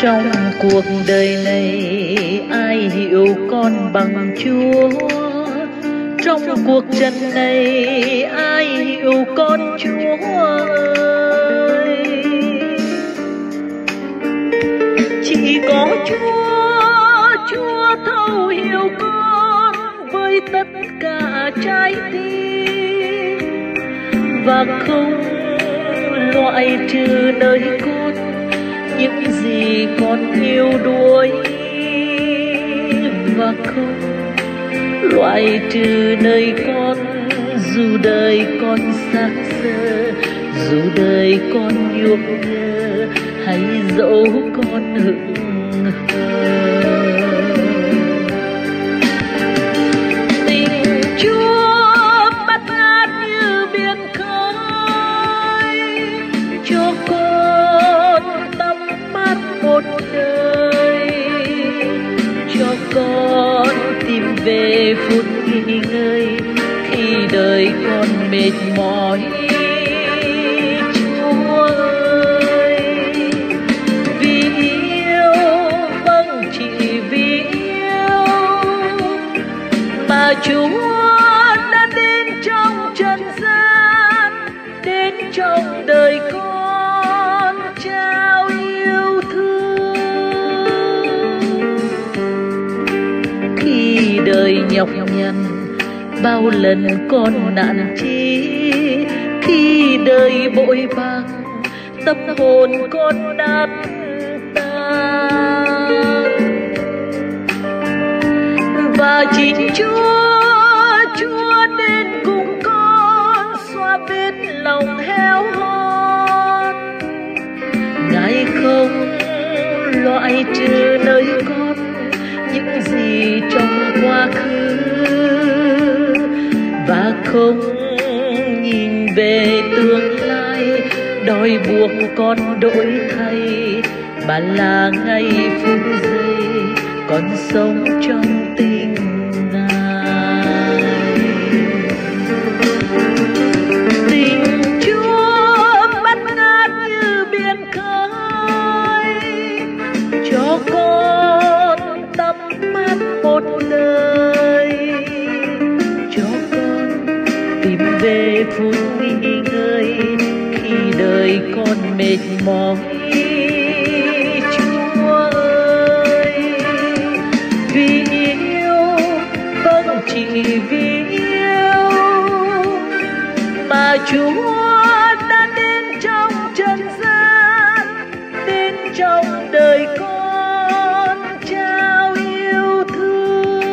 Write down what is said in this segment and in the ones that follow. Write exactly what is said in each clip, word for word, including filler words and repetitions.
Trong cuộc đời này ai hiểu con bằng Chúa? Trong cuộc trần này ai hiểu con Chúa ơi? Chỉ có Chúa, Chúa thấu hiểu con với tất cả trái tim, và không loại trừ nơi con những gì con yêu đuối, và không loại trừ nơi con dù đời con xác xơ, dù đời con nhuốc nhớ, hay dẫu con hững hờ. Tình Chúa bắt ngát như biển khơi, cho con tắm mát một đời, cho con tìm về phút nghỉ ngơi khi đời con mệt mỏi. Chúa ơi, vì yêu, vâng chỉ vì yêu mà Chúa đã đến trong trần gian, đến trong đời con trao yêu thương. Khi đời nhọc nhằn bao lần con nản chí, khi đời bội bạc tâm hồn con nát tan, và chính Chúa, Chúa đến cùng con xoa vết lòng héo hon. Ngài không loại trừ nơi con những gì trong quá khứ, và không nhìn về tương lai đòi buộc con đổi thay, mà là ngay phút giây con sống trong tình Ngài. Tình Chúa bắt ngát như biển khơi, cho con tắm mát một đời, cho con tìm về phút nghỉ ngơi khi đời con mệt mỏi. Chúa ơi, vì yêu, vâng chỉ vì yêu mà Chúa đã đến trong trần gian, đến trong đời con trao yêu thương.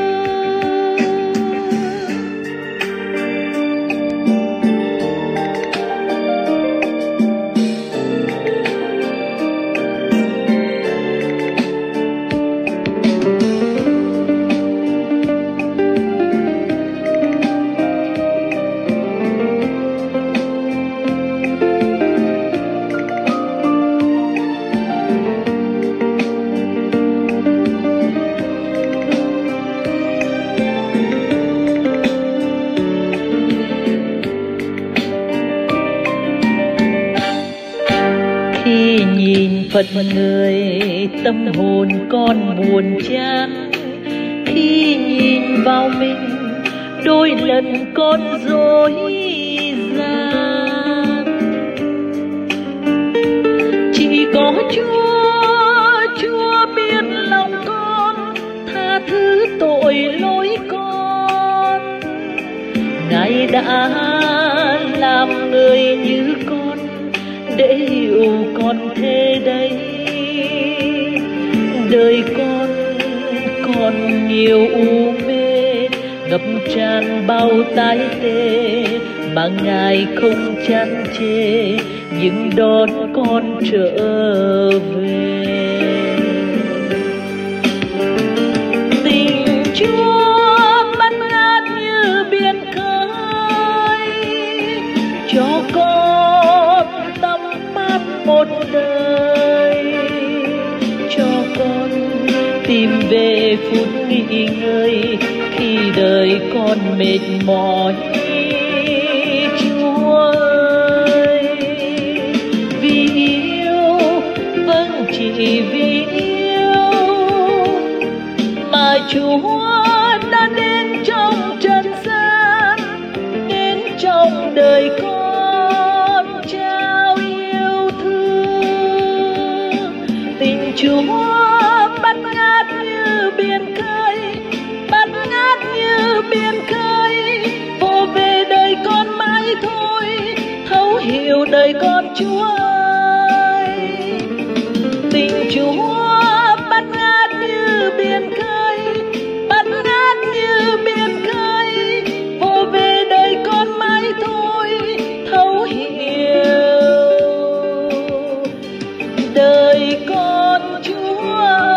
Khi nhìn phật người tâm hồn con buồn chán, khi nhìn vào mình đôi lần con dối gian. Chỉ có Chúa, Chúa biết lòng con, tha thứ tội lỗi con. Ngài đã làm người như con để hiểu con thế đây. Đời con còn nhiều u mê, ngập tràn bao tái tê, mà Ngài không chán chê nhưng đón con trở về. Tình Chúa bắt ngát như biển khơi, cho con tắm mát một đời, cho con tìm về phút nghỉ ngơi khi đời con mệt mỏi. Chúa ơi, vì yêu, vâng chỉ vì yêu đời con Chúa ơi. Tình Chúa bắt ngát như biển khơi, bắt ngát như biển khơi, vô về đời con mãi thôi thấu hiểu. Đời con Chúa